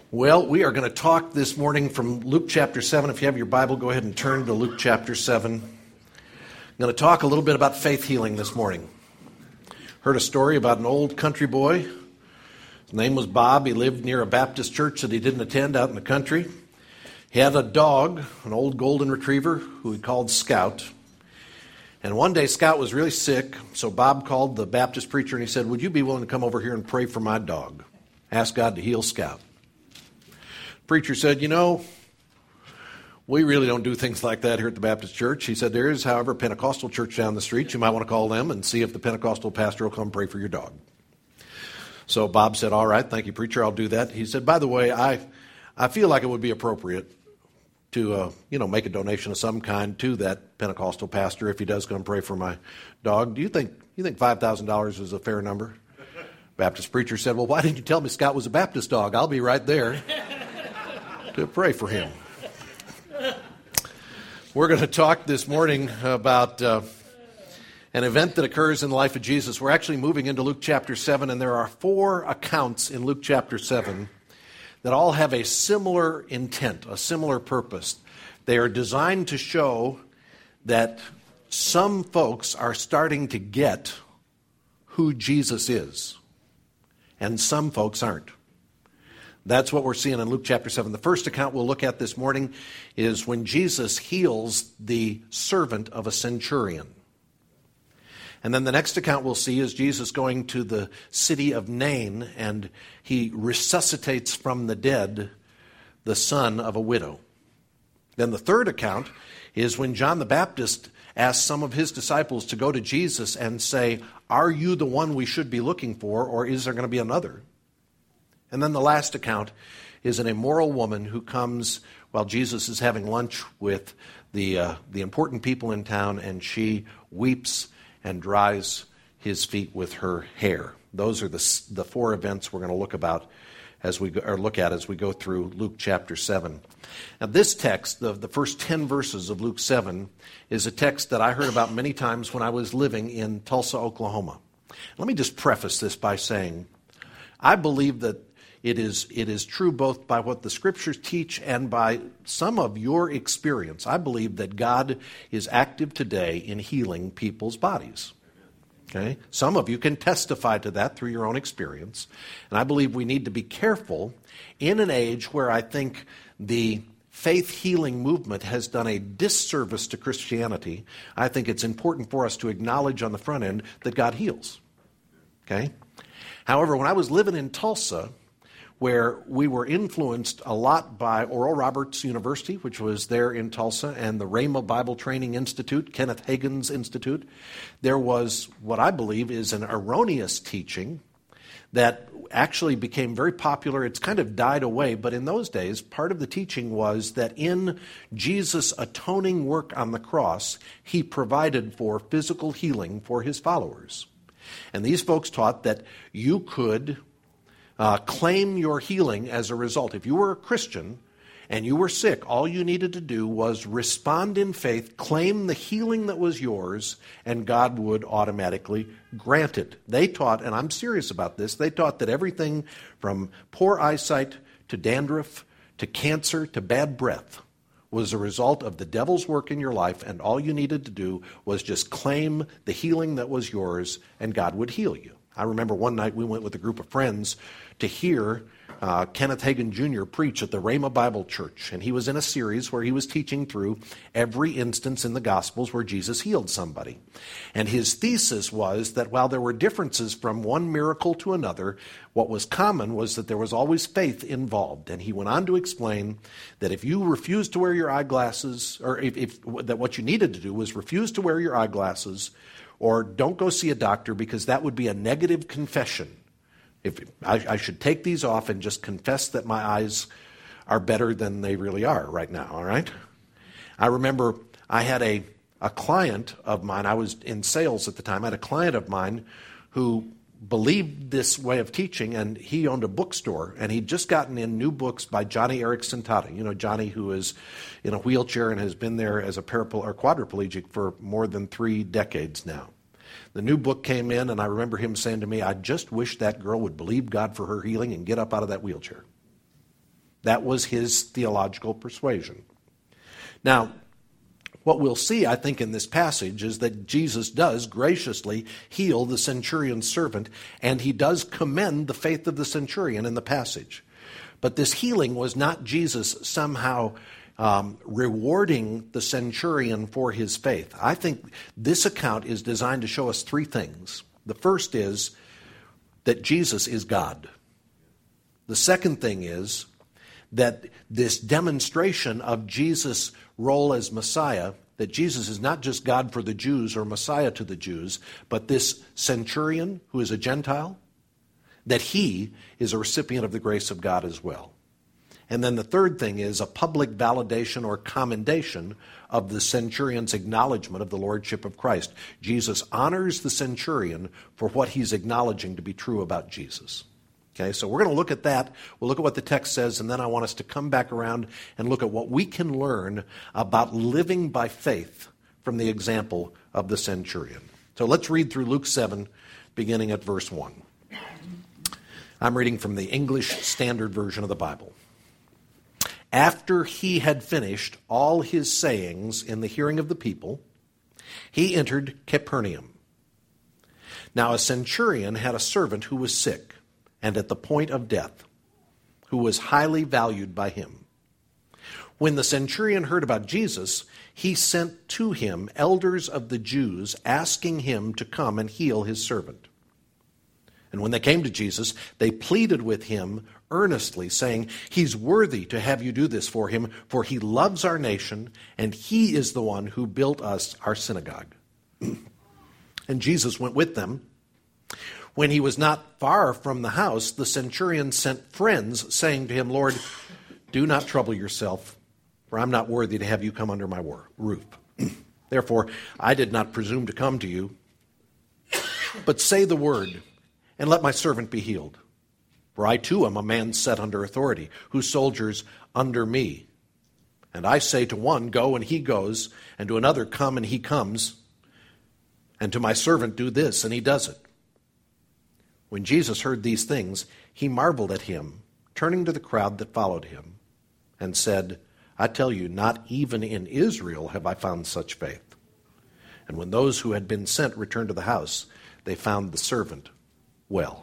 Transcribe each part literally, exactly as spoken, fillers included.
Well, we are going to talk this morning from Luke chapter seven. If you have your Bible, go ahead and turn to Luke chapter seven. I'm going to talk a little bit about faith healing this morning. Heard a story about an old country boy. His name was Bob. He lived near a Baptist church that he didn't attend out in the country. He had a dog, an old golden retriever, who he called Scout. And one day Scout was really sick, so Bob called the Baptist preacher and he said, "Would you be willing to come over here and pray for my dog? Ask God to heal Scout." Preacher said, "You know, we really don't do things like that here at the Baptist church." He said, "There is, however, a Pentecostal church down the street. You might want to call them and see if the Pentecostal pastor will come pray for your dog." So Bob said, "All right, thank you, preacher, I'll do that." He said, "By the way, I I feel like it would be appropriate to, uh, you know, make a donation of some kind to that Pentecostal pastor if he does come pray for my dog. Do you think you think five thousand dollars is a fair number?" Baptist preacher said, "Well, why didn't you tell me Scott was a Baptist dog? I'll be right there to pray for him." We're going to talk this morning about uh, an event that occurs in the life of Jesus. We're actually moving into Luke chapter seven, and there are four accounts in Luke chapter seven that all have a similar intent, a similar purpose. They are designed to show that some folks are starting to get who Jesus is, and some folks aren't. That's what we're seeing in Luke chapter seven. The first account we'll look at this morning is when Jesus heals the servant of a centurion. And then the next account we'll see is Jesus going to the city of Nain, and he resuscitates from the dead the son of a widow. Then the third account is when John the Baptist asks some of his disciples to go to Jesus and say, "Are you the one we should be looking for, or is there going to be another?" And then the last account is an immoral woman who comes while Jesus is having lunch with the uh, the important people in town, and she weeps and dries his feet with her hair. Those are the the four events we're going to look about as we go, or look at as we go through Luke chapter seven. Now, this text, the the first ten verses of Luke seven, is a text that I heard about many times when I was living in Tulsa, Oklahoma. Let me just preface this by saying, I believe that It is, it is true both by what the Scriptures teach and by some of your experience. I believe that God is active today in healing people's bodies. Okay? Some of you can testify to that through your own experience. And I believe we need to be careful in an age where I think the faith healing movement has done a disservice to Christianity. I think it's important for us to acknowledge on the front end that God heals. Okay? However, when I was living in Tulsa, where we were influenced a lot by Oral Roberts University, which was there in Tulsa, and the Rhema Bible Training Institute, Kenneth Hagin's Institute, there was what I believe is an erroneous teaching that actually became very popular. It's kind of died away, but in those days, part of the teaching was that in Jesus' atoning work on the cross, he provided for physical healing for his followers. And these folks taught that you could Uh, claim your healing as a result. If you were a Christian and you were sick, all you needed to do was respond in faith, claim the healing that was yours, and God would automatically grant it. They taught, and I'm serious about this, they taught that everything from poor eyesight to dandruff to cancer to bad breath was a result of the devil's work in your life, and all you needed to do was just claim the healing that was yours, and God would heal you. I remember one night we went with a group of friends to hear uh, Kenneth Hagin Junior preach at the Rhema Bible Church. And he was in a series where he was teaching through every instance in the Gospels where Jesus healed somebody. And his thesis was that while there were differences from one miracle to another, what was common was that there was always faith involved. And he went on to explain that if you refused to wear your eyeglasses, or if, if that what you needed to do was refuse to wear your eyeglasses, or don't go see a doctor, because that would be a negative confession. If I, I should take these off and just confess that my eyes are better than they really are right now, all right? I remember I had a, a client of mine. I was in sales at the time. I had a client of mine who believed this way of teaching, and he owned a bookstore, and he'd just gotten in new books by Johnny Erickson Tata. You know, Johnny, who is in a wheelchair and has been there as a paraplegic or quadriplegic for more than three decades now. The new book came in, and I remember him saying to me, "I just wish that girl would believe God for her healing and get up out of that wheelchair." That was his theological persuasion. Now, what we'll see, I think, in this passage is that Jesus does graciously heal the centurion's servant, and he does commend the faith of the centurion in the passage. But this healing was not Jesus somehow um, rewarding the centurion for his faith. I think this account is designed to show us three things. The first is that Jesus is God. The second thing is that this demonstration of Jesus' role as Messiah, that Jesus is not just God for the Jews or Messiah to the Jews, but this centurion who is a Gentile, that he is a recipient of the grace of God as well. And then the third thing is a public validation or commendation of the centurion's acknowledgement of the lordship of Christ. Jesus honors the centurion for what he's acknowledging to be true about Jesus. Okay, so we're going to look at that. We'll look at what the text says, and then I want us to come back around and look at what we can learn about living by faith from the example of the centurion. So let's read through Luke seven, beginning at verse one. I'm reading from the English Standard Version of the Bible. After he had finished all his sayings in the hearing of the people, he entered Capernaum. Now a centurion had a servant who was sick and at the point of death, who was highly valued by him. When the centurion heard about Jesus, he sent to him elders of the Jews, asking him to come and heal his servant. And when they came to Jesus, they pleaded with him earnestly, saying, "He's worthy to have you do this for him, for he loves our nation, and he is the one who built us our synagogue." And Jesus went with them. When he was not far from the house, the centurion sent friends, saying to him, "Lord, do not trouble yourself, for I'm not worthy to have you come under my roof. Therefore, I did not presume to come to you. But say the word, and let my servant be healed. For I too am a man set under authority, whose soldiers under me. And I say to one, go, and he goes, and to another, come, and he comes. And to my servant, do this, and he does it." When Jesus heard these things, he marveled at him, turning to the crowd that followed him, and said, "I tell you, not even in Israel have I found such faith." And when those who had been sent returned to the house, they found the servant well.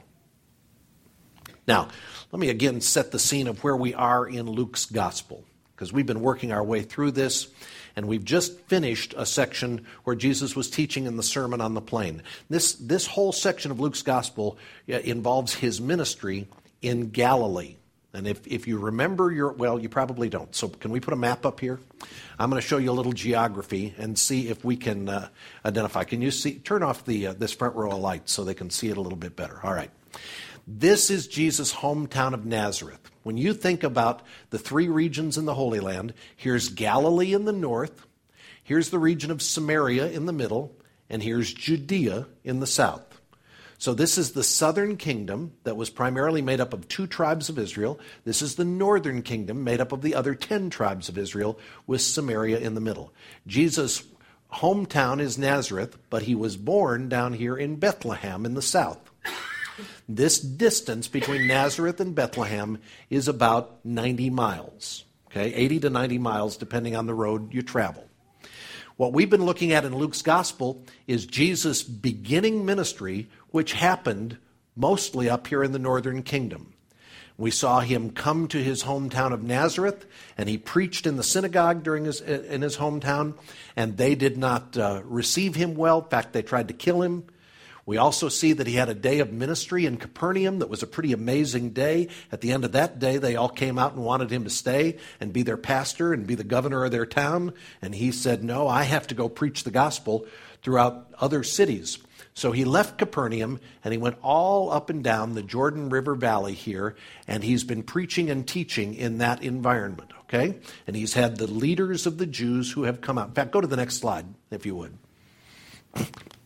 Now, let me again set the scene of where we are in Luke's gospel, because we've been working our way through this, and we've just finished a section where Jesus was teaching in the Sermon on the Plain. This, this whole section of Luke's gospel involves his ministry in Galilee. And if, if you remember your, well, you probably don't. So can we put a map up here? I'm going to show you a little geography and see if we can uh, identify. Can you see? Turn off the uh, this front row of lights so they can see it a little bit better. All right. This is Jesus' hometown of Nazareth. When you think about the three regions in the Holy Land, here's Galilee in the north, here's the region of Samaria in the middle, and here's Judea in the south. So this is the southern kingdom that was primarily made up of two tribes of Israel. This is the northern kingdom made up of the other ten tribes of Israel, with Samaria in the middle. Jesus' hometown is Nazareth, but he was born down here in Bethlehem in the south. This distance between Nazareth and Bethlehem is about ninety miles, okay, eighty to ninety miles depending on the road you travel. What we've been looking at in Luke's gospel is Jesus' beginning ministry, which happened mostly up here in the northern kingdom. We saw him come to his hometown of Nazareth, and he preached in the synagogue during his in his hometown, and they did not uh, receive him well. In fact, they tried to kill him. We also see that he had a day of ministry in Capernaum that was a pretty amazing day. At the end of that day, they all came out and wanted him to stay and be their pastor and be the governor of their town. And he said, "No, I have to go preach the gospel throughout other cities." So he left Capernaum and he went all up and down the Jordan River Valley here, and he's been preaching and teaching in that environment, okay? And he's had the leaders of the Jews who have come out. In fact, go to the next slide, if you would.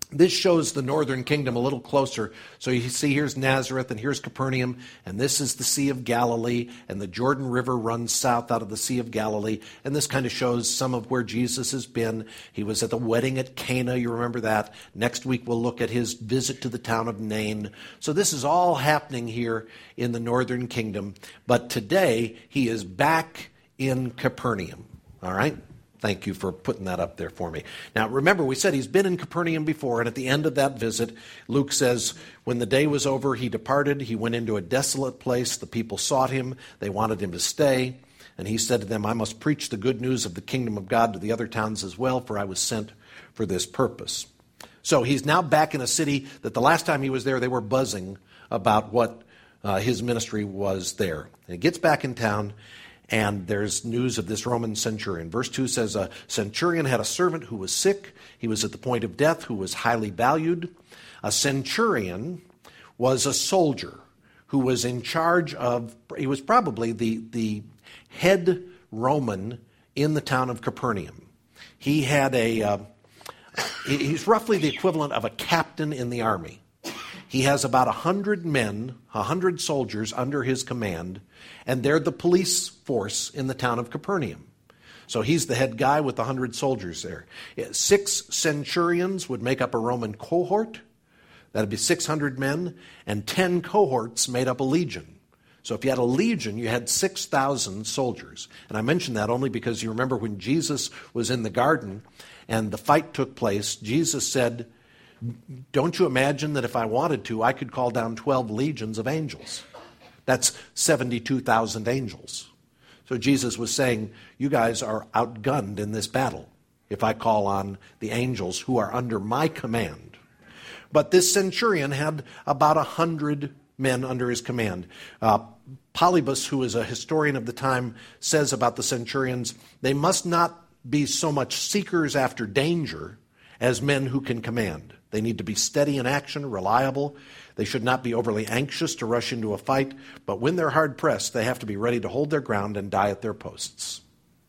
This shows the northern kingdom a little closer. So you see here's Nazareth and here's Capernaum, and this is the Sea of Galilee, and the Jordan River runs south out of the Sea of Galilee. And this kind of shows some of where Jesus has been. He was at the wedding at Cana, you remember that. Next week we'll look at his visit to the town of Nain. So this is all happening here in the northern kingdom. But today he is back in Capernaum, all right? Thank you for putting that up there for me. Now, remember, we said he's been in Capernaum before, and at the end of that visit, Luke says, when the day was over, he departed. He went into a desolate place. The people sought him. They wanted him to stay. And he said to them, I must preach the good news of the kingdom of God to the other towns as well, for I was sent for this purpose. So he's now back in a city that the last time he was there, they were buzzing about what uh, his ministry was there. And he gets back in town, and there's news of this Roman centurion. Verse two says, a centurion had a servant who was sick. He was at the point of death, who was highly valued. A centurion was a soldier who was in charge of, he was probably the, the head Roman in the town of Capernaum. He had a, uh, he's roughly the equivalent of a captain in the army. He has about a hundred men, a hundred soldiers under his command, and they're the police force in the town of Capernaum. So he's the head guy with a hundred soldiers there. Six centurions would make up a Roman cohort. That'd be six hundred men, and ten cohorts made up a legion. So if you had a legion, you had six thousand soldiers. And I mention that only because you remember when Jesus was in the garden and the fight took place, Jesus said, don't you imagine that if I wanted to, I could call down twelve legions of angels? That's seventy-two thousand angels. So Jesus was saying, you guys are outgunned in this battle if I call on the angels who are under my command. But this centurion had about a hundred men under his command. Uh, Polybus, who is a historian of the time, says about the centurions, they must not be so much seekers after danger as men who can command. They need to be steady in action, reliable. They should not be overly anxious to rush into a fight, but when they're hard pressed, they have to be ready to hold their ground and die at their posts.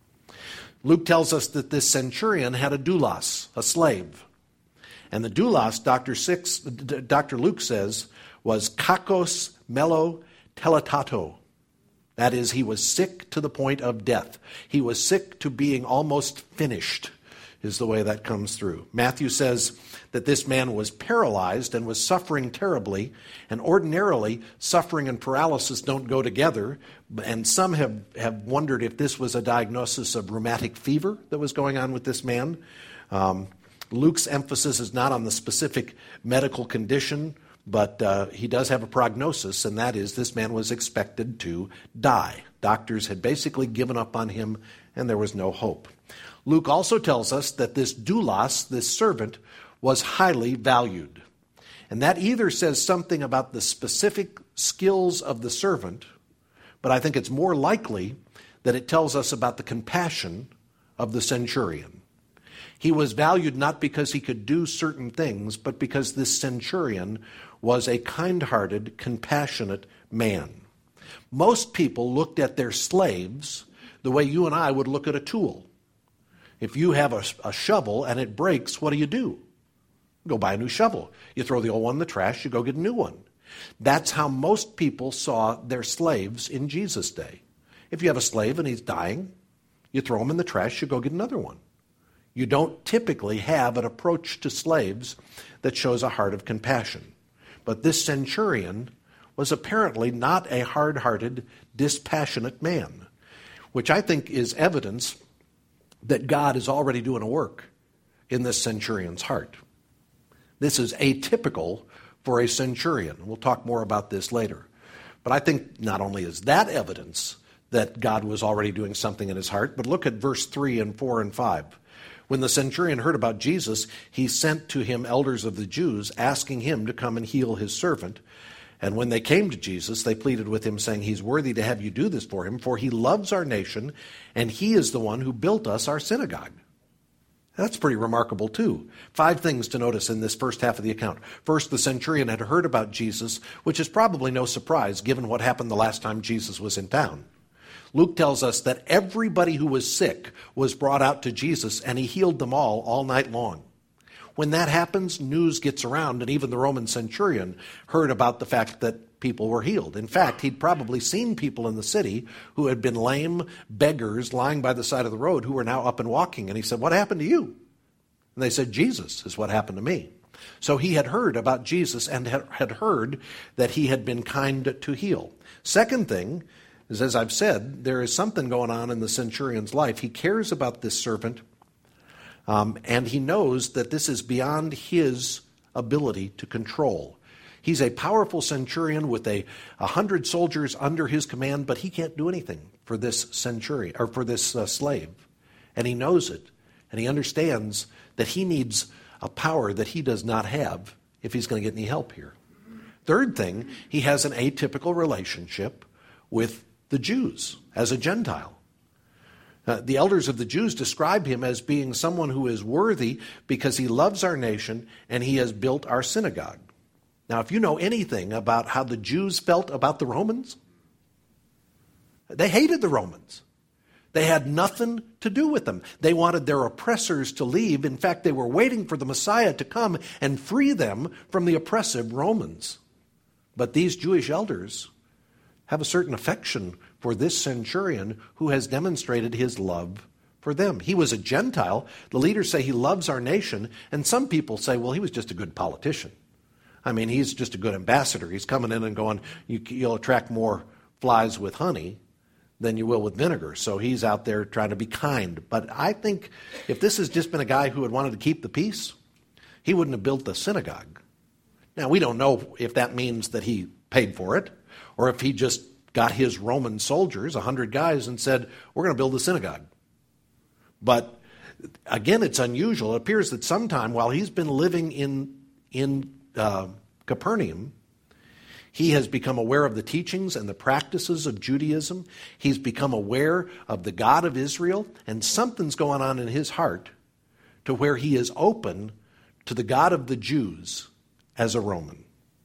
Luke tells us that this centurion had a doulos, a slave. And the doulos, Doctor Six, Doctor Luke says, was kakos melo teletato. That is, he was sick to the point of death. He was sick to being almost finished, is the way that comes through. Matthew says that this man was paralyzed and was suffering terribly, and ordinarily suffering and paralysis don't go together, and some have, have wondered if this was a diagnosis of rheumatic fever that was going on with this man. Um, Luke's emphasis is not on the specific medical condition, but uh, he does have a prognosis, and that is this man was expected to die. Doctors had basically given up on him, and there was no hope. Luke also tells us that this doulos, this servant, was highly valued. And that either says something about the specific skills of the servant, but I think it's more likely that it tells us about the compassion of the centurion. He was valued not because he could do certain things, but because this centurion was a kind-hearted, compassionate man. Most people looked at their slaves the way you and I would look at a tool. If you have a, a shovel and it breaks, what do you do? Go buy a new shovel. You throw the old one in the trash, you go get a new one. That's how most people saw their slaves in Jesus' day. If you have a slave and he's dying, you throw him in the trash, you go get another one. You don't typically have an approach to slaves that shows a heart of compassion. But this centurion was apparently not a hard-hearted, dispassionate man, which I think is evidence that God is already doing a work in this centurion's heart. This is atypical for a centurion. We'll talk more about this later. But I think not only is that evidence that God was already doing something in his heart, but look at verse three and four and five. When the centurion heard about Jesus, he sent to him elders of the Jews, asking him to come and heal his servant. And when they came to Jesus, they pleaded with him, saying, he's worthy to have you do this for him, for he loves our nation, and he is the one who built us our synagogue. That's pretty remarkable, too. Five things to notice in this first half of the account. First, the centurion had heard about Jesus, which is probably no surprise, given what happened the last time Jesus was in town. Luke tells us that everybody who was sick was brought out to Jesus, and he healed them all all night long. when that happens, news gets around, and even the Roman centurion heard about the fact that people were healed. In fact, he'd probably seen people in the city who had been lame beggars lying by the side of the road who were now up and walking. And he said, "What happened to you?" And they said, "Jesus is what happened to me." So he had heard about Jesus and had heard that he had been kind to heal. Second thing is, as I've said, there is something going on in the centurion's life. He cares about this servant, um, and he knows that this is beyond his ability to control. He's a powerful centurion with a, a hundred soldiers under his command, but he can't do anything for this centurion or for this uh, slave, and he knows it, and he understands that he needs a power that he does not have if he's going to get any help here. Third thing, he has an atypical relationship with the Jews as a Gentile. Uh, the elders of the Jews describe him as being someone who is worthy because he loves our nation and he has built our synagogue. Now, if you know anything about how the Jews felt about the Romans, they hated the Romans. They had nothing to do with them. They wanted their oppressors to leave. In fact, they were waiting for the Messiah to come and free them from the oppressive Romans. But these Jewish elders have a certain affection for this centurion who has demonstrated his love for them. He was a Gentile. The leaders say he loves our nation, and some people say, well, he was just a good politician. I mean, he's just a good ambassador. He's coming in and going, you, you'll attract more flies with honey than you will with vinegar. So he's out there trying to be kind. But I think if this has just been a guy who had wanted to keep the peace, he wouldn't have built the synagogue. Now, we don't know if that means that he paid for it or if he just got his Roman soldiers, a hundred guys, and said, we're going to build the synagogue. But again, it's unusual. It appears that sometime while he's been living in, in uh, Capernaum, he has become aware of the teachings and the practices of Judaism. He's become aware of the God of Israel, and something's going on in his heart to where he is open to the God of the Jews as a Roman.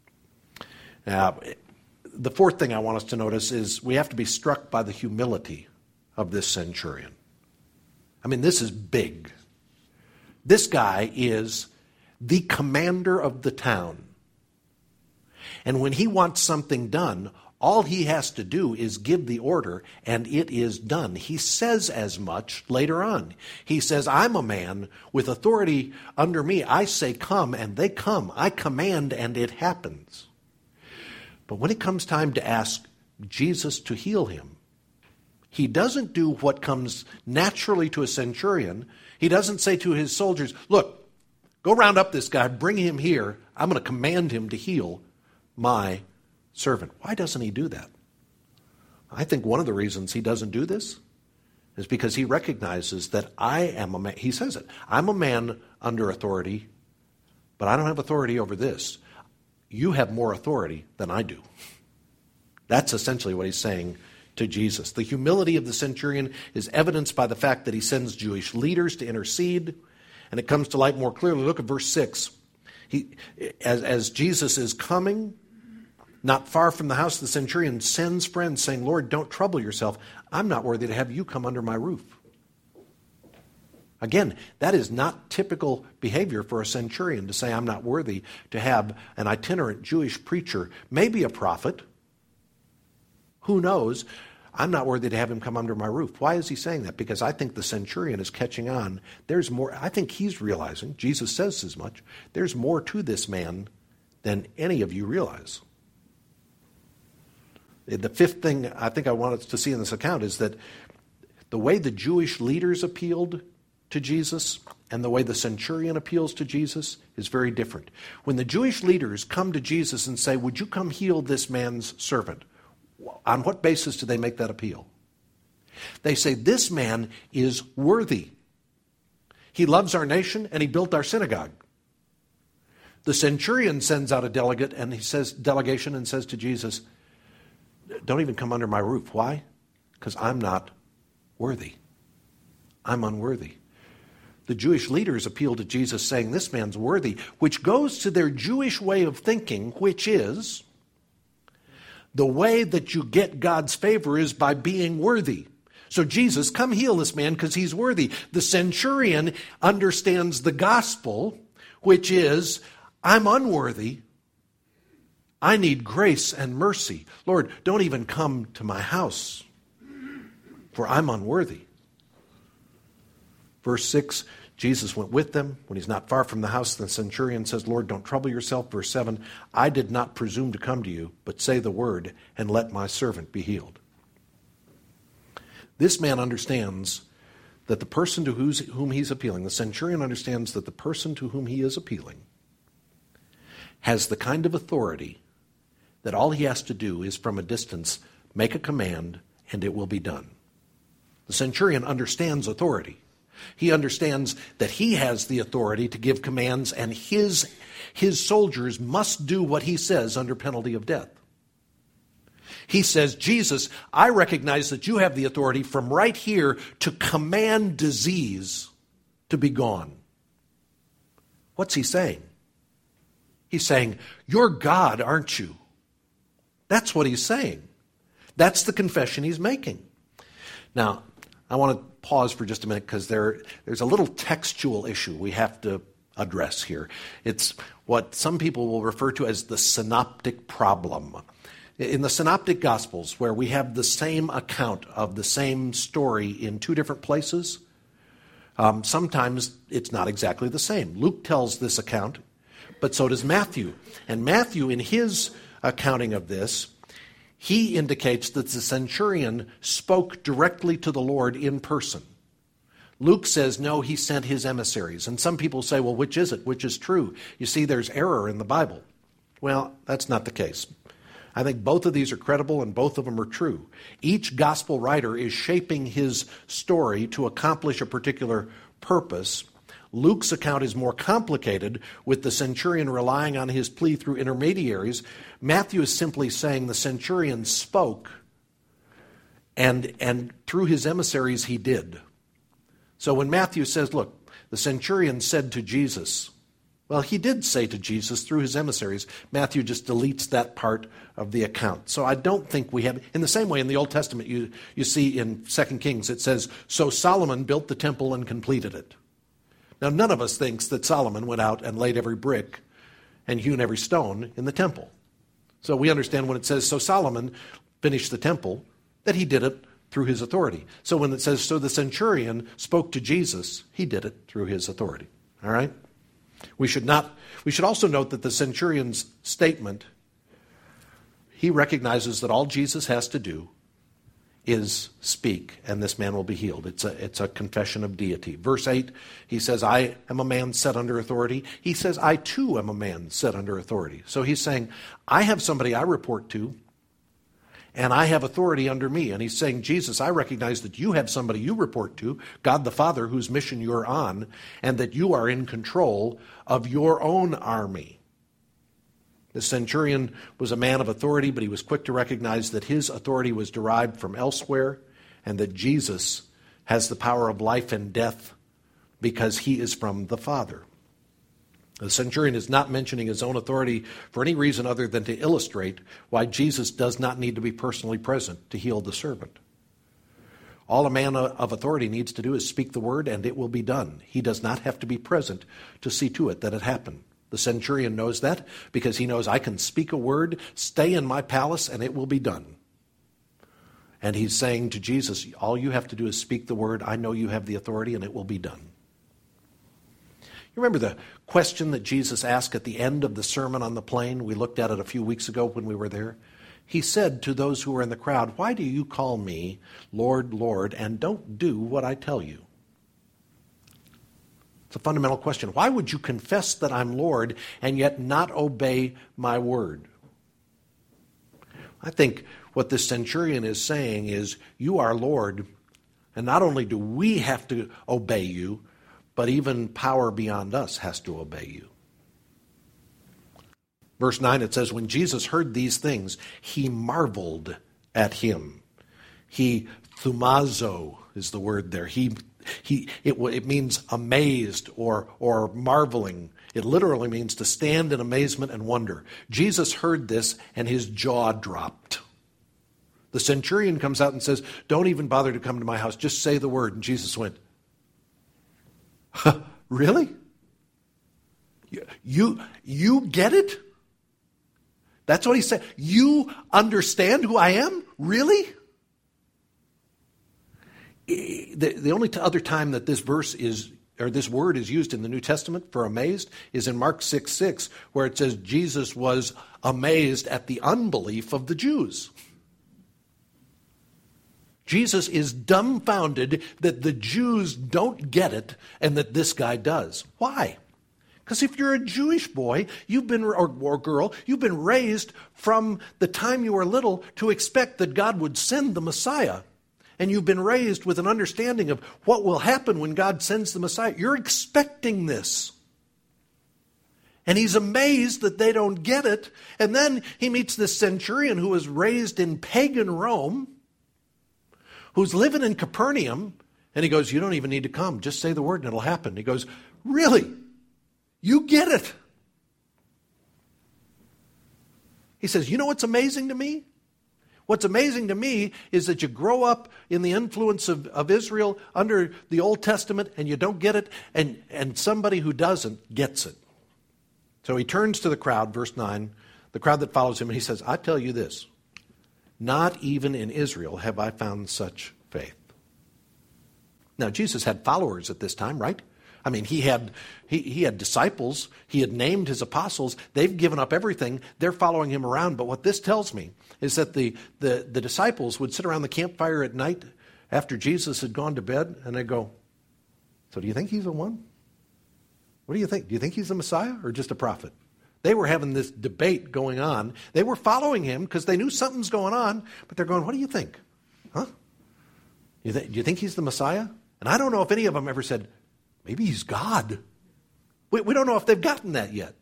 Now, the fourth thing I want us to notice is we have to be struck by the humility of this centurion. I mean, this is big. This guy is the commander of the town. And when he wants something done, all he has to do is give the order, and it is done. He says as much later on. He says, I'm a man with authority under me. I say come, and they come. I command, and it happens. But when it comes time to ask Jesus to heal him, he doesn't do what comes naturally to a centurion. He doesn't say to his soldiers, look, go round up this guy, bring him here. I'm going to command him to heal my servant. Why doesn't he do that? I think one of the reasons he doesn't do this is because he recognizes that I am a man. He says it. I'm a man under authority, but I don't have authority over this. You have more authority than I do. That's essentially what he's saying to Jesus. The humility of the centurion is evidenced by the fact that he sends Jewish leaders to intercede, and it comes to light more clearly. Look at verse six. He, as, as Jesus is coming, not far from the house, the centurion sends friends saying, Lord, don't trouble yourself. I'm not worthy to have you come under my roof. Again, that is not typical behavior for a centurion to say, I'm not worthy to have an itinerant Jewish preacher, maybe a prophet. Who knows? I'm not worthy to have him come under my roof. Why is he saying that? Because I think the centurion is catching on. There's more. I think he's realizing, Jesus says as much, there's more to this man than any of you realize. The fifth thing I think I want us to see in this account is that the way the Jewish leaders appealed to Jesus and the way the centurion appeals to Jesus is very different. When the Jewish leaders come to Jesus and say, would you come heal this man's servant? On what basis do they make that appeal? They say, this man is worthy. He loves our nation and he built our synagogue. The centurion sends out a delegate and he says, delegation and says to Jesus, don't even come under my roof. Why? Because I'm not worthy. I'm unworthy. The Jewish leaders appeal to Jesus saying, this man's worthy, which goes to their Jewish way of thinking, which is, the way that you get God's favor is by being worthy. So Jesus, come heal this man because he's worthy. The centurion understands the gospel, which is, I'm unworthy. I need grace and mercy. Lord, don't even come to my house, for I'm unworthy. Verse six, Jesus went with them. When he's not far from the house, the centurion says, Lord, don't trouble yourself. Verse seven, I did not presume to come to you, but say the word, and let my servant be healed. This man understands that the person to whose, whom he's appealing, the centurion understands that the person to whom he is appealing has the kind of authority that all he has to do is from a distance make a command and it will be done. The centurion understands authority. He understands that he has the authority to give commands, and his, his soldiers must do what he says under penalty of death. He says, Jesus, I recognize that you have the authority from right here to command disease to be gone. What's he saying? He's saying, you're God, aren't you? That's what he's saying. That's the confession he's making. Now, I want to pause for just a minute because there, there's a little textual issue we have to address here. It's what some people will refer to as the synoptic problem. In the synoptic gospels, where we have the same account of the same story in two different places, um, sometimes it's not exactly the same. Luke tells this account, but so does Matthew. And Matthew, in his accounting of this, he indicates that the centurion spoke directly to the Lord in person. Luke says, no, he sent his emissaries. And some people say, well, which is it? Which is true? You see, there's error in the Bible. Well, that's not the case. I think both of these are credible and both of them are true. Each gospel writer is shaping his story to accomplish a particular purpose. Luke's account is more complicated, with the centurion relying on his plea through intermediaries. Matthew is simply saying the centurion spoke, and, and through his emissaries he did. So when Matthew says, look, the centurion said to Jesus, well, he did say to Jesus through his emissaries. Matthew just deletes that part of the account. So I don't think we have, in the same way in the Old Testament, you, you see in Second Kings, it says, so Solomon built the temple and completed it. Now, none of us thinks that Solomon went out and laid every brick and hewn every stone in the temple. So we understand when it says, so Solomon finished the temple, that he did it through his authority. So when it says, so the centurion spoke to Jesus, he did it through his authority. All right? We should not. We should also note that the centurion's statement, he recognizes that all Jesus has to do is speak, and this man will be healed. It's a, it's a confession of deity. Verse eight, he says, I am a man set under authority. He says, I too am a man set under authority. So he's saying, I have somebody I report to, and I have authority under me. And he's saying, Jesus, I recognize that you have somebody you report to, God the Father, whose mission you're on, and that you are in control of your own army. The centurion was a man of authority, but he was quick to recognize that his authority was derived from elsewhere, and that Jesus has the power of life and death because he is from the Father. The centurion is not mentioning his own authority for any reason other than to illustrate why Jesus does not need to be personally present to heal the servant. All a man of authority needs to do is speak the word, and it will be done. He does not have to be present to see to it that it happened. The centurion knows that because he knows I can speak a word, stay in my palace, and it will be done. And he's saying to Jesus, all you have to do is speak the word. I know you have the authority, and it will be done. You remember the question that Jesus asked at the end of the Sermon on the Plain? We looked at it a few weeks ago when we were there. He said to those who were in the crowd, why do you call me Lord, Lord, and don't do what I tell you? It's a fundamental question. Why would you confess that I'm Lord and yet not obey my word? I think what this centurion is saying is, you are Lord, and not only do we have to obey you, but even power beyond us has to obey you. Verse nine, it says, when Jesus heard these things, he marveled at him. He, thumazo is the word there. He, he, it, it means amazed or, or marveling. It literally means to stand in amazement and wonder. Jesus heard this and his jaw dropped. The centurion comes out and says, don't even bother to come to my house. Just say the word. And Jesus went, really? You, you get it? That's what he said. You understand who I am? Really? The, the only other time that this verse is, or this word is used in the New Testament for amazed is in Mark six six, where it says Jesus was amazed at the unbelief of the Jews. Jesus is dumbfounded that the Jews don't get it and that this guy does. Why? Because if you're a Jewish boy, you've been, or, or girl, you've been raised from the time you were little to expect that God would send the Messiah. And you've been raised with an understanding of what will happen when God sends the Messiah. You're expecting this. And he's amazed that they don't get it. And then he meets this centurion who was raised in pagan Rome, who's living in Capernaum. And he goes, you don't even need to come. Just say the word and it'll happen. He goes, really? You get it. He says, you know what's amazing to me? What's amazing to me is that you grow up in the influence of, of Israel under the Old Testament and you don't get it, and, and somebody who doesn't gets it. So he turns to the crowd, verse nine, the crowd that follows him, and he says, I tell you this, not even in Israel have I found such faith. Now, Jesus had followers at this time, right? I mean, he had he, he had disciples. He had named his apostles. They've given up everything. They're following him around. But what this tells me is that the, the, the disciples would sit around the campfire at night after Jesus had gone to bed, and they'd go, so do you think he's the one? What do you think? Do you think he's the Messiah or just a prophet? They were having this debate going on. They were following him because they knew something's going on, but they're going, what do you think? Huh? You th- do you think he's the Messiah? And I don't know if any of them ever said, maybe he's God. We, we don't know if they've gotten that yet.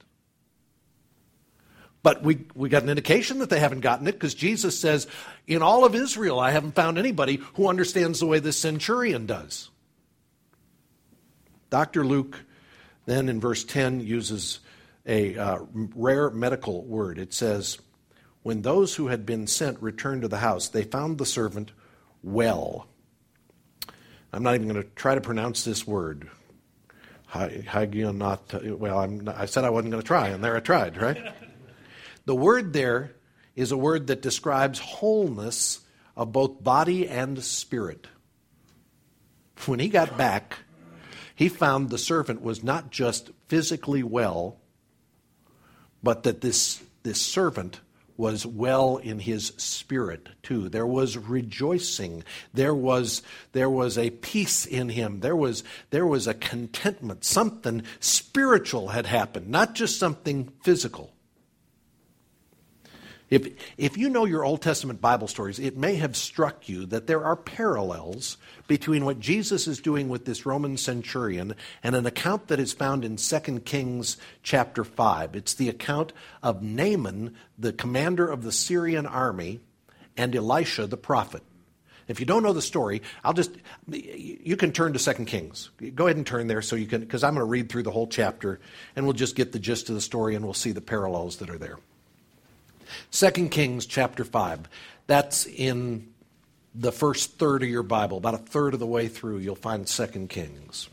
But we, we got an indication that they haven't gotten it because Jesus says, in all of Israel, I haven't found anybody who understands the way this centurion does. Doctor Luke then in verse ten uses a uh, rare medical word. It says, when those who had been sent returned to the house, they found the servant well. I'm not even going to try to pronounce this word. Hygionot. Well, I'm not, I said I wasn't going to try, and there I tried, right? The word there is a word that describes wholeness of both body and spirit. When he got back, he found the servant was not just physically well, but that this, this servant was well in his spirit too. There was rejoicing. There was, there was a peace in him. There was, there was a contentment. Something spiritual had happened, not just something physical. If, if you know your Old Testament Bible stories, it may have struck you that there are parallels between what Jesus is doing with this Roman centurion and an account that is found in Second Kings chapter five. It's the account of Naaman, the commander of the Syrian army, and Elisha, the prophet. If you don't know the story, I'll just, you can turn to Second Kings. Go ahead and turn there so you can, because I'm going to read through the whole chapter, and we'll just get the gist of the story, and we'll see the parallels that are there. Second Kings chapter five. That's in the first third of your Bible. About a third of the way through, you'll find Second Kings.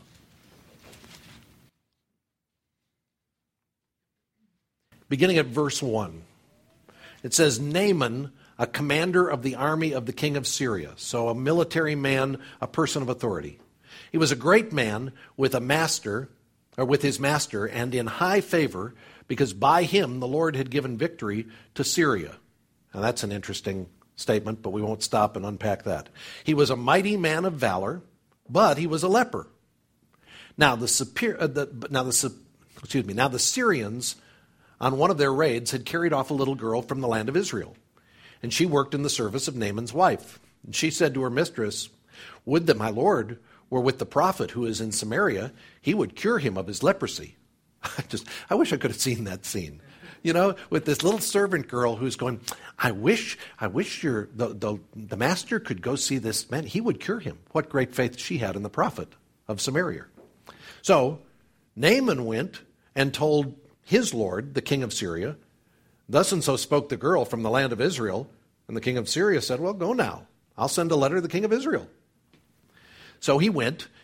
Beginning at verse one. It says, Naaman, a commander of the army of the king of Syria. So a military man, a person of authority. He was a great man with a master, or with his master, and in high favor, because by him the Lord had given victory to Syria. Now that's an interesting statement, but we won't stop and unpack that. He was a mighty man of valor, but he was a leper. Now the, super, uh, the now the excuse me now the Syrians, on one of their raids, had carried off a little girl from the land of Israel, and she worked in the service of Naaman's wife. And she said to her mistress, "Would that my Lord were with the prophet who is in Samaria; he would cure him of his leprosy." I just, I wish I could have seen that scene, you know, with this little servant girl who's going, I wish, I wish your the, the the master could go see this man. He would cure him. What great faith she had in the prophet of Samaria. So Naaman went and told his lord, the king of Syria, thus and so spoke the girl from the land of Israel. And the king of Syria said, well, go now. I'll send a letter to the king of Israel. So he went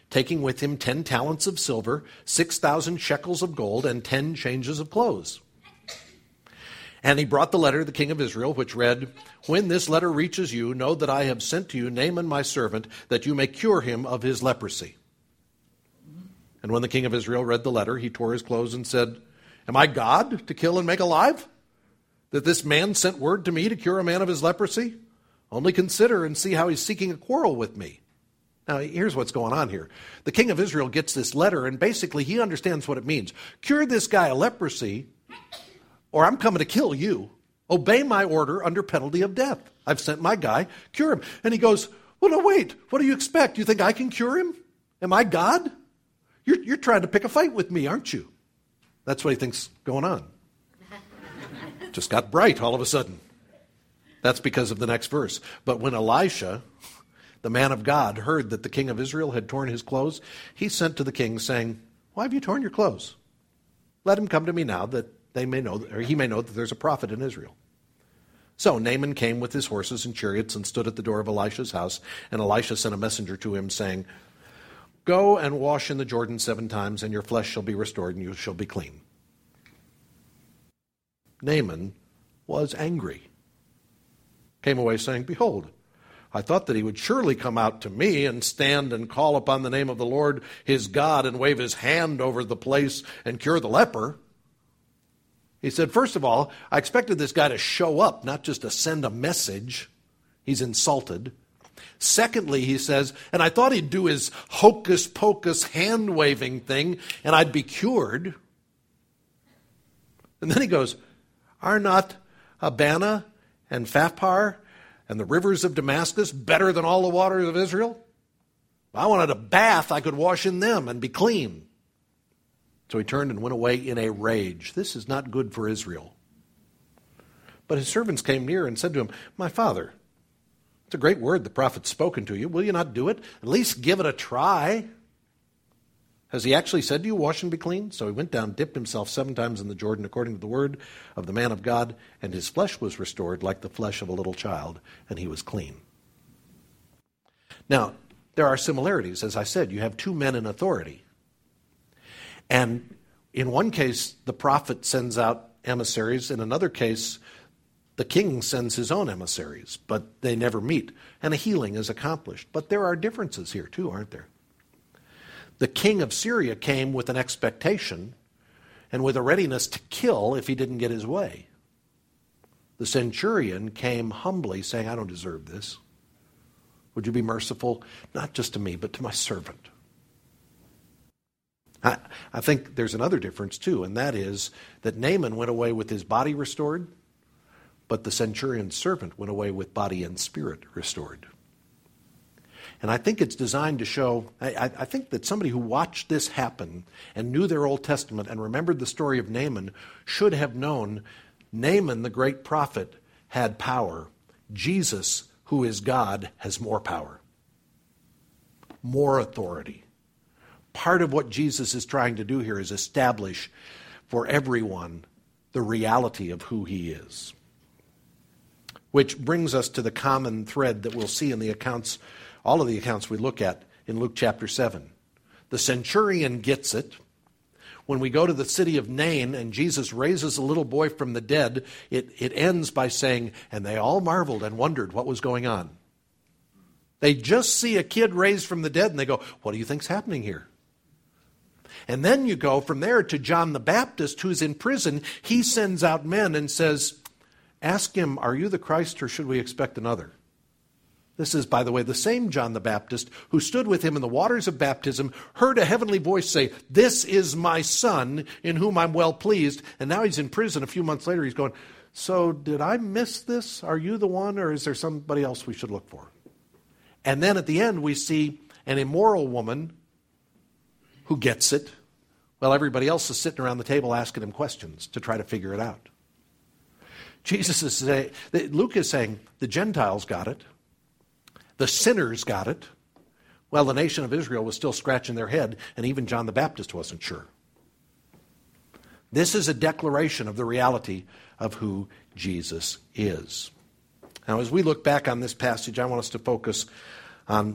taking with him ten talents of silver, six thousand shekels of gold, and ten changes of clothes. And he brought the letter to the king of Israel, which read, "When this letter reaches you, know that I have sent to you Naaman my servant, that you may cure him of his leprosy." And when the king of Israel read the letter, he tore his clothes and said, "Am I God to kill and make alive? That this man sent word to me to cure a man of his leprosy? Only consider and see how he's seeking a quarrel with me." Now, here's what's going on here. The king of Israel gets this letter, and basically he understands what it means. Cure this guy of leprosy, or I'm coming to kill you. Obey my order under penalty of death. I've sent my guy, cure him. And he goes, well, no, wait. What do you expect? You think I can cure him? Am I God? You're, you're trying to pick a fight with me, aren't you? That's what he thinks going on. Just got bright all of a sudden. That's because of the next verse. But when Elisha, the man of God, heard that the king of Israel had torn his clothes, he sent to the king, saying, "Why have you torn your clothes? Let him come to me now, that they may know, or he may know that there's a prophet in Israel." So Naaman came with his horses and chariots and stood at the door of Elisha's house, and Elisha sent a messenger to him, saying, "Go and wash in the Jordan seven times, and your flesh shall be restored, and you shall be clean." Naaman was angry. Came away saying, "Behold, I thought that he would surely come out to me and stand and call upon the name of the Lord his God and wave his hand over the place and cure the leper." He said, first of all, I expected this guy to show up, not just to send a message. He's insulted. Secondly, he says, and I thought he'd do his hocus-pocus hand-waving thing and I'd be cured. And then he goes, "Are not Abana and Phaphar and the rivers of Damascus better than all the waters of Israel? If I wanted a bath, I could wash in them and be clean." So he turned and went away in a rage. This is not good for Israel. But his servants came near and said to him, "My father, it's a great word the prophet's spoken to you. Will you not do it? At least give it a try. Has he actually said to you, 'Wash and be clean'?" So he went down, dipped himself seven times in the Jordan according to the word of the man of God, and his flesh was restored like the flesh of a little child, and he was clean. Now, there are similarities. As I said, you have two men in authority. And in one case, the prophet sends out emissaries. In another case, the king sends his own emissaries, but they never meet, and a healing is accomplished. But there are differences here too, aren't there? The king of Syria came with an expectation and with a readiness to kill if he didn't get his way. The centurion came humbly saying, "I don't deserve this. Would you be merciful, not just to me, but to my servant?" I, I think there's another difference too, and that is that Naaman went away with his body restored, but the centurion's servant went away with body and spirit restored. And I think it's designed to show, I, I think that somebody who watched this happen and knew their Old Testament and remembered the story of Naaman should have known Naaman, the great prophet, had power. Jesus, who is God, has more power, more authority. Part of what Jesus is trying to do here is establish for everyone the reality of who he is. Which brings us to the common thread that we'll see in the accounts, all of the accounts we look at in Luke chapter seven. The centurion gets it. When we go to the city of Nain and Jesus raises a little boy from the dead, it, it ends by saying, "And they all marveled and wondered what was going on." They just see a kid raised from the dead and they go, "What do you think's happening here?" And then you go from there to John the Baptist, who's in prison. He sends out men and says, "Ask him, are you the Christ, or should we expect another?" This is, by the way, the same John the Baptist who stood with him in the waters of baptism, heard a heavenly voice say, "This is my son in whom I'm well pleased." And now he's in prison. A few months later, he's going, "So did I miss this? Are you the one, or is there somebody else we should look for?" And then at the end, we see an immoral woman who gets it, while everybody else is sitting around the table asking him questions to try to figure it out. Jesus is saying, Luke is saying, the Gentiles got it. The sinners got it. Well, the nation of Israel was still scratching their head, and even John the Baptist wasn't sure. This is a declaration of the reality of who Jesus is. Now, as we look back on this passage, I want us to focus on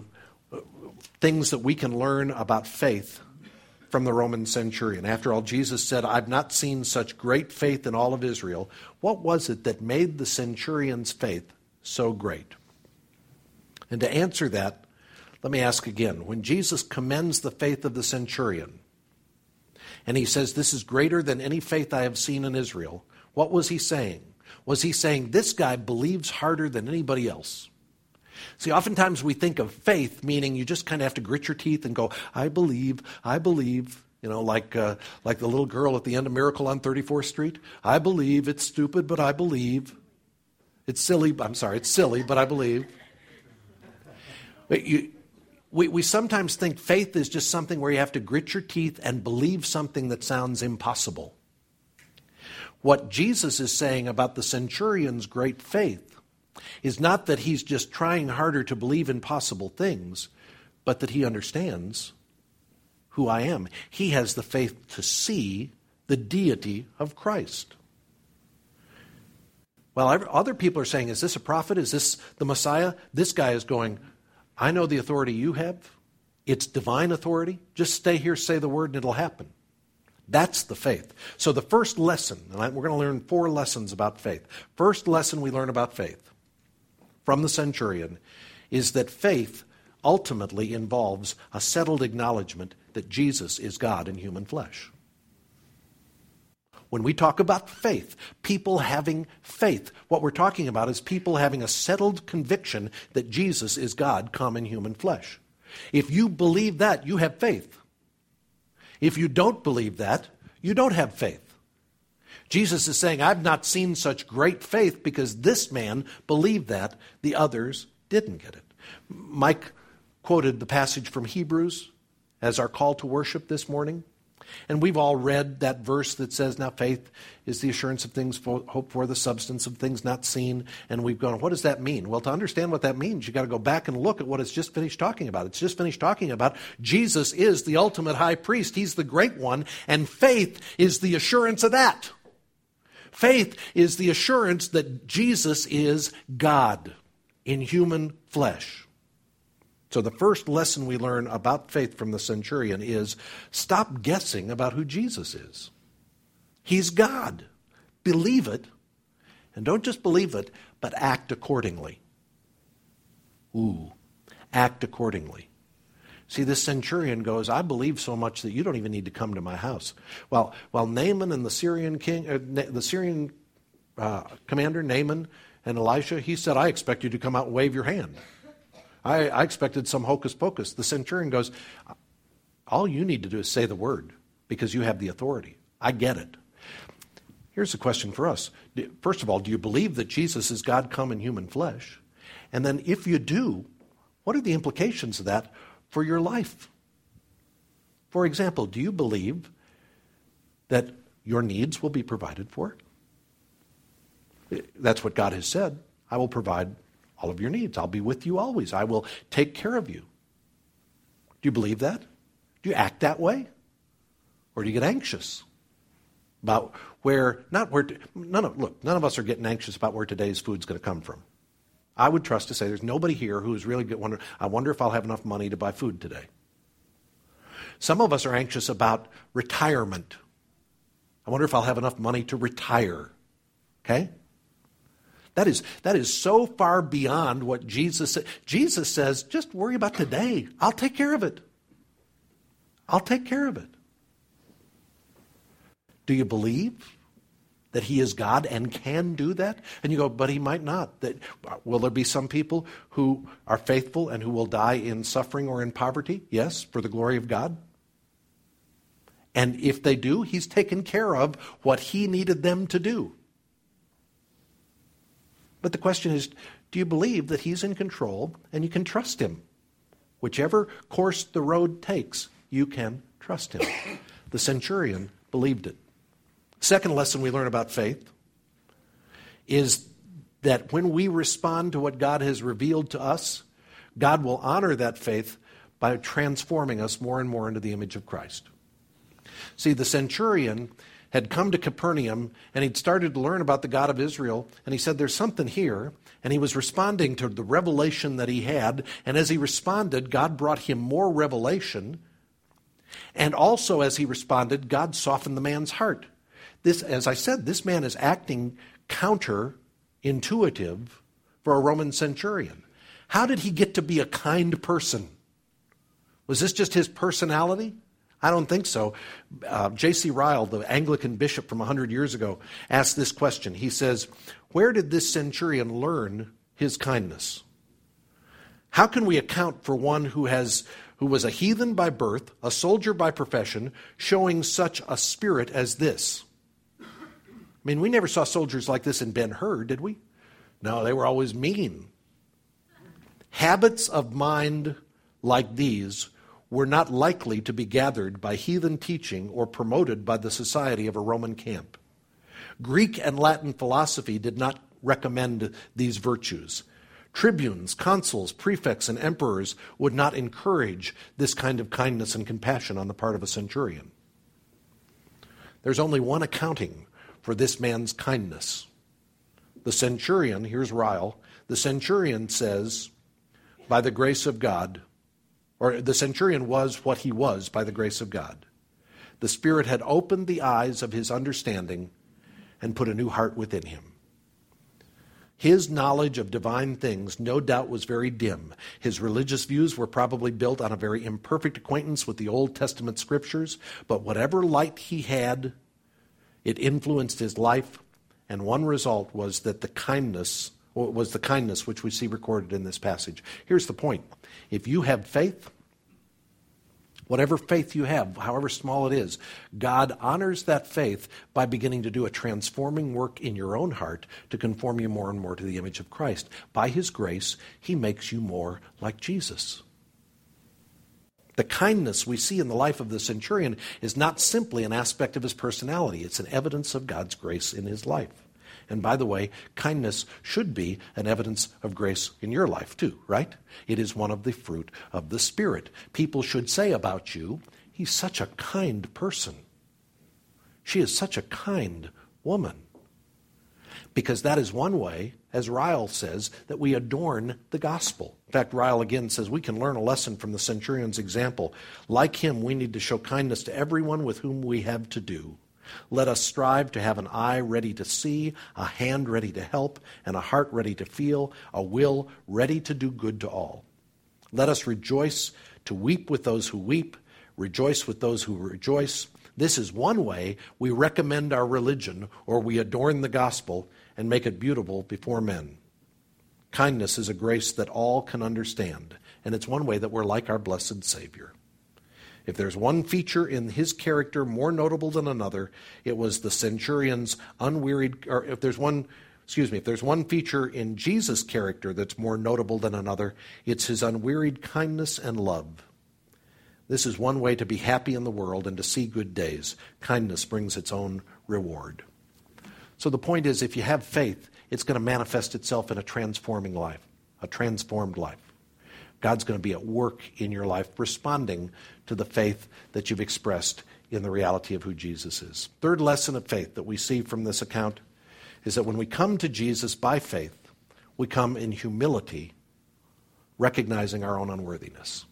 things that we can learn about faith from the Roman centurion. After all, Jesus said, I've not seen such great faith in all of Israel. What was it that made the centurion's faith so great? And to answer that, let me ask again. When Jesus commends the faith of the centurion, and he says, this is greater than any faith I have seen in Israel, what was he saying? Was he saying, this guy believes harder than anybody else? See, oftentimes we think of faith, meaning you just kind of have to grit your teeth and go, I believe, I believe. You know, like uh, like the little girl at the end of Miracle on thirty-fourth Street. I believe, it's stupid, but I believe. It's silly, I'm sorry, it's silly, but I believe. But you, we, we sometimes think faith is just something where you have to grit your teeth and believe something that sounds impossible. What Jesus is saying about the centurion's great faith is not that he's just trying harder to believe impossible things, but that he understands who I am. He has the faith to see the deity of Christ. While other people are saying, is this a prophet? Is this the Messiah? This guy is going, I know the authority you have. It's divine authority. Just stay here, say the word, and it'll happen. That's the faith. So the first lesson, and we're going to learn four lessons about faith. First lesson we learn about faith from the centurion is that faith ultimately involves a settled acknowledgement that Jesus is God in human flesh. When we talk about faith, people having faith, what we're talking about is people having a settled conviction that Jesus is God come in human flesh. If you believe that, you have faith. If you don't believe that, you don't have faith. Jesus is saying, I've not seen such great faith because this man believed that, the others didn't get it. Mike quoted the passage from Hebrews as our call to worship this morning. And we've all read that verse that says, now faith is the assurance of things hoped for, the substance of things not seen. And we've gone, what does that mean? Well, to understand what that means, you've got to go back and look at what it's just finished talking about. It's just finished talking about Jesus is the ultimate high priest. He's the great one. And faith is the assurance of that. Faith is the assurance that Jesus is God in human flesh. So the first lesson we learn about faith from the centurion is stop guessing about who Jesus is. He's God. Believe it. And don't just believe it, but act accordingly. Ooh, act accordingly. See, this centurion goes, I believe so much that you don't even need to come to my house. Well, while Naaman and the Syrian king, uh, the Syrian uh, commander, Naaman and Elisha, he said, I expect you to come out and wave your hand. I, I expected some hocus pocus. The centurion goes, all you need to do is say the word because you have the authority. I get it. Here's the question for us. First of all, do you believe that Jesus is God come in human flesh? And then if you do, what are the implications of that for your life? For example, do you believe that your needs will be provided for? That's what God has said. I will provide all of your needs. I'll be with you always. I will take care of you. Do you believe that? Do you act that way? Or do you get anxious about where, not where, none of, look, none of us are getting anxious about where today's food's going to come from. I would trust to say there's nobody here who's really good. Wonder, I wonder if I'll have enough money to buy food today. Some of us are anxious about retirement. I wonder if I'll have enough money to retire. Okay? That is, that is so far beyond what Jesus said. Jesus says, just worry about today. I'll take care of it. I'll take care of it. Do you believe that he is God and can do that? And you go, but he might not. That, will there be some people who are faithful and who will die in suffering or in poverty? Yes, for the glory of God. And if they do, he's taken care of what he needed them to do. But the question is, do you believe that he's in control and you can trust him? Whichever course the road takes, you can trust him. The centurion believed it. Second lesson we learn about faith is that when we respond to what God has revealed to us, God will honor that faith by transforming us more and more into the image of Christ. See, the centurion had come to Capernaum, and he'd started to learn about the God of Israel, and he said, there's something here, and he was responding to the revelation that he had, and as he responded, God brought him more revelation, and also as he responded, God softened the man's heart. This, as I said, this man is acting counterintuitive for a Roman centurion. How did he get to be a kind person? Was this just his personality? I don't think so. Uh, J C Ryle, the Anglican bishop from one hundred years ago, asked this question. He says, where did this centurion learn his kindness? How can we account for one who has who was a heathen by birth, a soldier by profession, showing such a spirit as this? I mean, we never saw soldiers like this in Ben-Hur, did we? No, they were always mean. Habits of mind like these were not likely to be gathered by heathen teaching or promoted by the society of a Roman camp. Greek and Latin philosophy did not recommend these virtues. Tribunes, consuls, prefects, and emperors would not encourage this kind of kindness and compassion on the part of a centurion. There's only one accounting for this man's kindness. The centurion, here's Ryle, the centurion says, by the grace of God, or the centurion was what he was by the grace of God. The Spirit had opened the eyes of his understanding and put a new heart within him. His knowledge of divine things no doubt was very dim. His religious views were probably built on a very imperfect acquaintance with the Old Testament scriptures, but whatever light he had, it influenced his life, and one result was that the kindness was the kindness which we see recorded in this passage. Here's the point. If you have faith, whatever faith you have, however small it is, God honors that faith by beginning to do a transforming work in your own heart to conform you more and more to the image of Christ. By his grace, he makes you more like Jesus. The kindness we see in the life of the centurion is not simply an aspect of his personality. It's an evidence of God's grace in his life. And by the way, kindness should be an evidence of grace in your life too, right? It is one of the fruit of the Spirit. People should say about you, he's such a kind person. She is such a kind woman. Because that is one way, as Ryle says, that we adorn the gospel. In fact, Ryle again says we can learn a lesson from the centurion's example. Like him, we need to show kindness to everyone with whom we have to do. Let us strive to have an eye ready to see, a hand ready to help, and a heart ready to feel, a will ready to do good to all. Let us rejoice to weep with those who weep, rejoice with those who rejoice. This is one way we recommend our religion, or we adorn the gospel and make it beautiful before men. Kindness is a grace that all can understand, and it's one way that we're like our blessed Savior. If there's one feature in his character more notable than another, it was the centurion's unwearied, or if there's one, excuse me, if there's one feature in Jesus' character that's more notable than another, it's his unwearied kindness and love. This is one way to be happy in the world and to see good days. Kindness brings its own reward. So the point is, if you have faith, it's going to manifest itself in a transforming life, a transformed life. God's going to be at work in your life, responding to the faith that you've expressed in the reality of who Jesus is. Third lesson of faith that we see from this account is that when we come to Jesus by faith, we come in humility, recognizing our own unworthiness.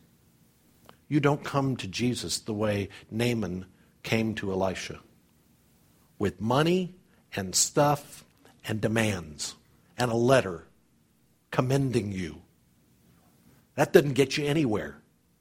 You don't come to Jesus the way Naaman came to Elisha, with money and stuff and demands and a letter commending you. That doesn't get you anywhere.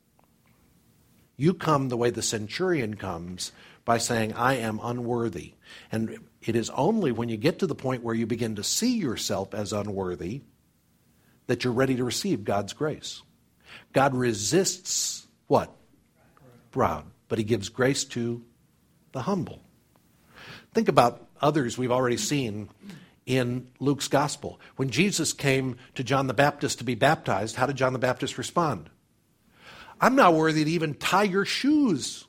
You come the way the centurion comes, by saying, I am unworthy. And it is only when you get to the point where you begin to see yourself as unworthy that you're ready to receive God's grace. God resists what? Proud. But he gives grace to the humble. Think about others we've already seen in Luke's gospel. When Jesus came to John the Baptist to be baptized, how did John the Baptist respond? I'm not worthy to even tie your shoes.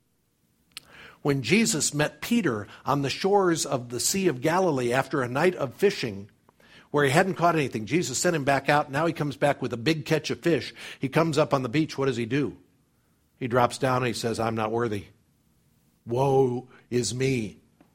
When Jesus met Peter on the shores of the Sea of Galilee after a night of fishing where he hadn't caught anything, Jesus sent him back out. Now he comes back with a big catch of fish. He comes up on the beach. What does he do? He drops down and he says, I'm not worthy. Woe is me.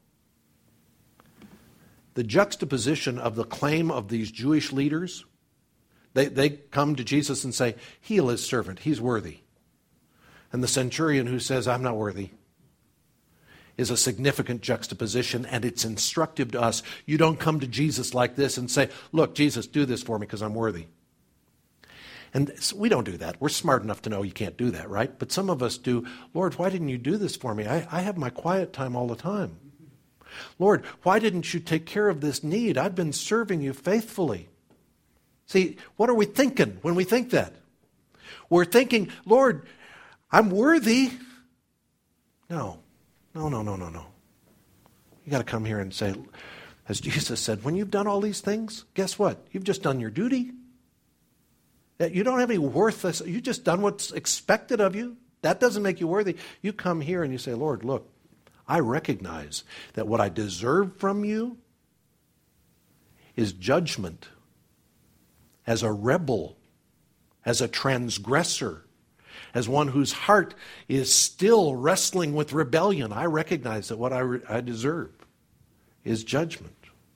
the juxtaposition of the claim of these Jewish leaders, they, they come to Jesus and say, heal his servant, he's worthy. And the centurion who says, I'm not worthy, is a significant juxtaposition, and it's instructive to us. You don't come to Jesus like this and say, look, Jesus, do this for me because I'm worthy. And we don't do that. We're smart enough to know you can't do that, right? But some of us do. Lord, why didn't you do this for me? I, I have my quiet time all the time. Lord, why didn't you take care of this need? I've been serving you faithfully. See, what are we thinking when we think that? We're thinking, Lord, I'm worthy. No, no, no, no, no, no. You got to come here and say, as Jesus said, when you've done all these things, guess what? You've just done your duty. You don't have any worth. You've just done what's expected of you. That doesn't make you worthy. You come here and you say, Lord, look, I recognize that what I deserve from you is judgment. As a rebel, as a transgressor, as one whose heart is still wrestling with rebellion, I recognize that what I, re- I deserve is judgment.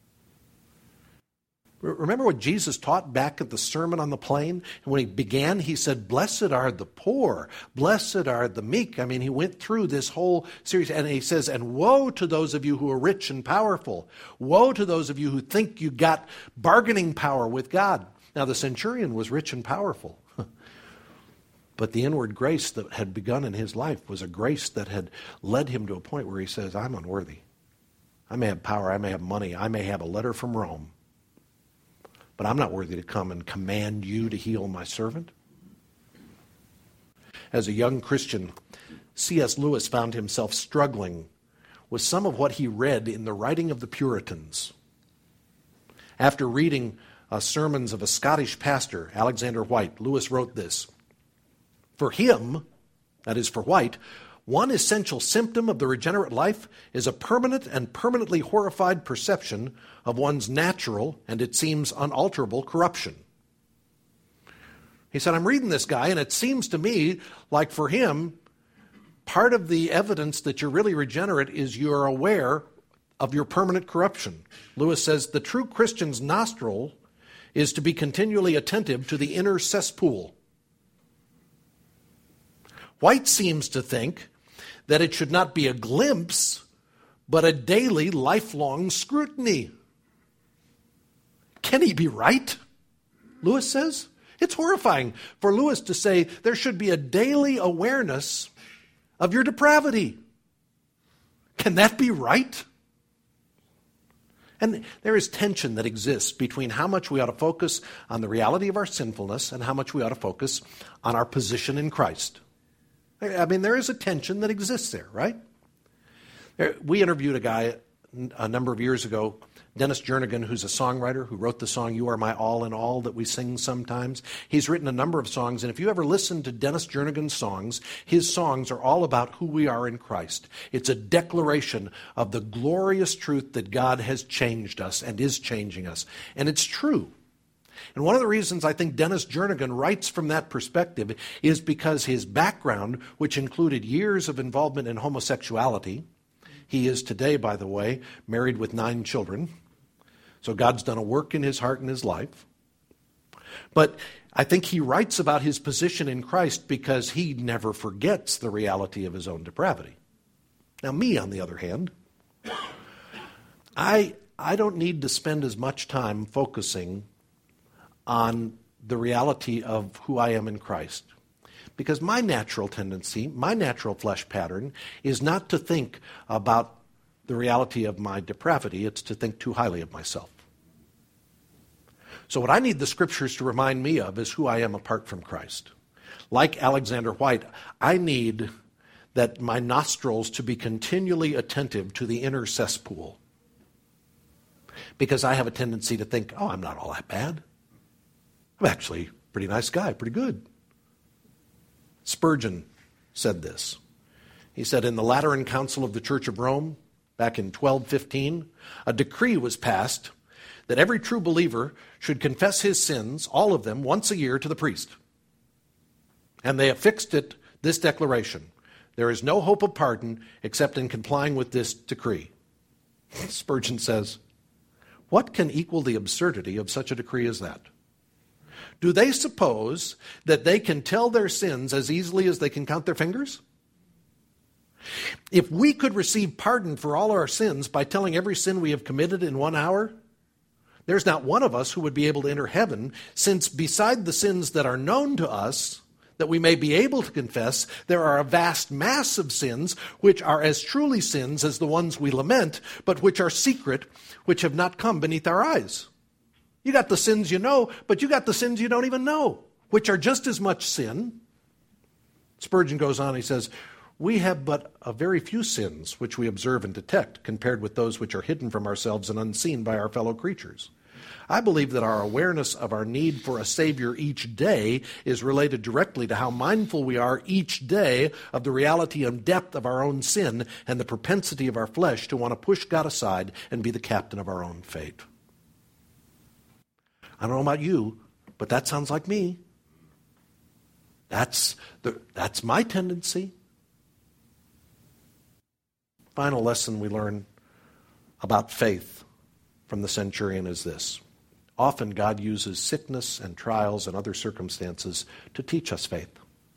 Remember what Jesus taught back at the Sermon on the Plain? And when he began, he said, blessed are the poor, blessed are the meek. I mean, he went through this whole series, and he says, and woe to those of you who are rich and powerful. Woe to those of you who think you got bargaining power with God. Now, the centurion was rich and powerful. But the inward grace that had begun in his life was a grace that had led him to a point where he says, I'm unworthy. I may have power, I may have money, I may have a letter from Rome, but I'm not worthy to come and command you to heal my servant. As a young Christian, C S Lewis found himself struggling with some of what he read in the writing of the Puritans. After reading uh, sermons of a Scottish pastor, Alexander White, Lewis wrote this: for him, that is for White, one essential symptom of the regenerate life is a permanent and permanently horrified perception of one's natural and, it seems, unalterable corruption. He said, I'm reading this guy, and it seems to me like for him, part of the evidence that you're really regenerate is you're aware of your permanent corruption. Lewis says, the true Christian's nostril is to be continually attentive to the inner cesspool. White seems to think that it should not be a glimpse, but a daily, lifelong scrutiny. Can he be right? Lewis says. It's horrifying for Lewis to say there should be a daily awareness of your depravity. Can that be right? And there is tension that exists between how much we ought to focus on the reality of our sinfulness and how much we ought to focus on our position in Christ. I mean, there is a tension that exists there, right? We interviewed a guy a number of years ago, Dennis Jernigan, who's a songwriter who wrote the song You Are My All in All that we sing sometimes. He's written a number of songs, and if you ever listen to Dennis Jernigan's songs, his songs are all about who we are in Christ. It's a declaration of the glorious truth that God has changed us and is changing us. And it's true. And one of the reasons I think Dennis Jernigan writes from that perspective is because his background, which included years of involvement in homosexuality, he is today, by the way, married with nine children. So God's done a work in his heart and his life. But I think he writes about his position in Christ because he never forgets the reality of his own depravity. Now me, on the other hand, I, I don't need to spend as much time focusing on the reality of who I am in Christ. Because my natural tendency, my natural flesh pattern, is not to think about the reality of my depravity, it's to think too highly of myself. So what I need the scriptures to remind me of is who I am apart from Christ. Like Alexander White, I need that my nostrils to be continually attentive to the inner cesspool. Because I have a tendency to think, oh, I'm not all that bad. I'm actually a pretty nice guy, pretty good. Spurgeon said this. He said, in the Lateran Council of the Church of Rome, back in twelve fifteen, a decree was passed that every true believer should confess his sins, all of them, once a year to the priest. And they affixed it, this declaration: there is no hope of pardon except in complying with this decree. Spurgeon says, What can equal the absurdity of such a decree as that? Do they suppose that they can tell their sins as easily as they can count their fingers? If we could receive pardon for all our sins by telling every sin we have committed in one hour, there's not one of us who would be able to enter heaven, since beside the sins that are known to us, that we may be able to confess, there are a vast mass of sins which are as truly sins as the ones we lament, but which are secret, which have not come beneath our eyes. You got the sins you know, but you got the sins you don't even know, which are just as much sin. Spurgeon goes on, he says, we have but a very few sins which we observe and detect compared with those which are hidden from ourselves and unseen by our fellow creatures. I believe that our awareness of our need for a Savior each day is related directly to how mindful we are each day of the reality and depth of our own sin and the propensity of our flesh to want to push God aside and be the captain of our own fate. I don't know about you, but that sounds like me. That's the, that's my tendency. Final lesson we learn about faith from the centurion is this. Often God uses sickness and trials and other circumstances to teach us faith.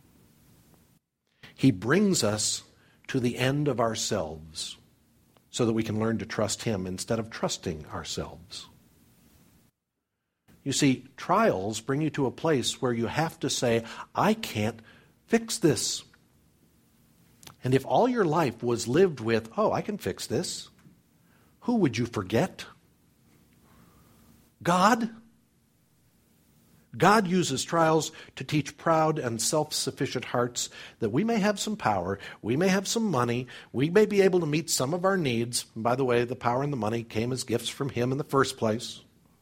He brings us to the end of ourselves so that we can learn to trust Him instead of trusting ourselves. You see, trials bring you to a place where you have to say, I can't fix this. And if all your life was lived with, oh, I can fix this, who would you forget? God? God uses trials to teach proud and self-sufficient hearts that we may have some power, we may have some money, we may be able to meet some of our needs. And by the way, the power and the money came as gifts from Him in the first place.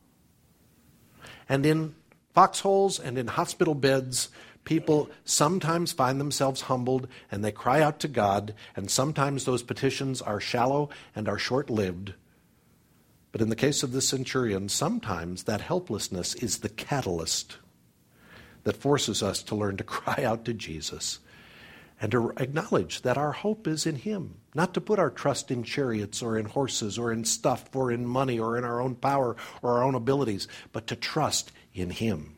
And in foxholes and in hospital beds, people sometimes find themselves humbled and they cry out to God, and sometimes those petitions are shallow and are short-lived. But in the case of the centurion, sometimes that helplessness is the catalyst that forces us to learn to cry out to Jesus and to acknowledge that our hope is in Him, not to put our trust in chariots or in horses or in stuff or in money or in our own power or our own abilities, but to trust in Him.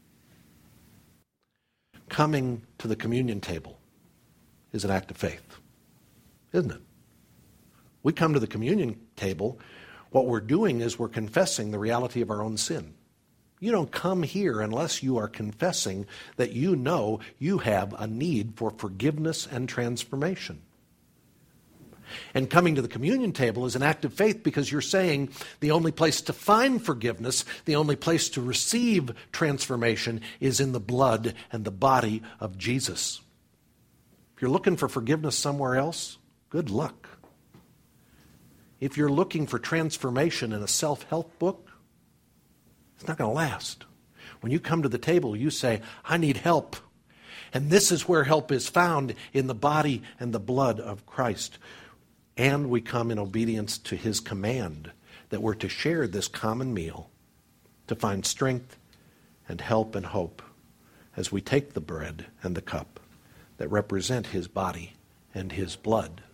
Coming to the communion table is an act of faith, isn't it? We come to the communion table, what we're doing is we're confessing the reality of our own sin. You don't come here unless you are confessing that you know you have a need for forgiveness and transformation. And coming to the communion table is an act of faith because you're saying the only place to find forgiveness, the only place to receive transformation is in the blood and the body of Jesus. If you're looking for forgiveness somewhere else, good luck. If you're looking for transformation in a self-help book, it's not going to last. When you come to the table, you say, I need help. And this is where help is found, in the body and the blood of Christ. And we come in obedience to His command that we're to share this common meal to find strength and help and hope as we take the bread and the cup that represent His body and His blood.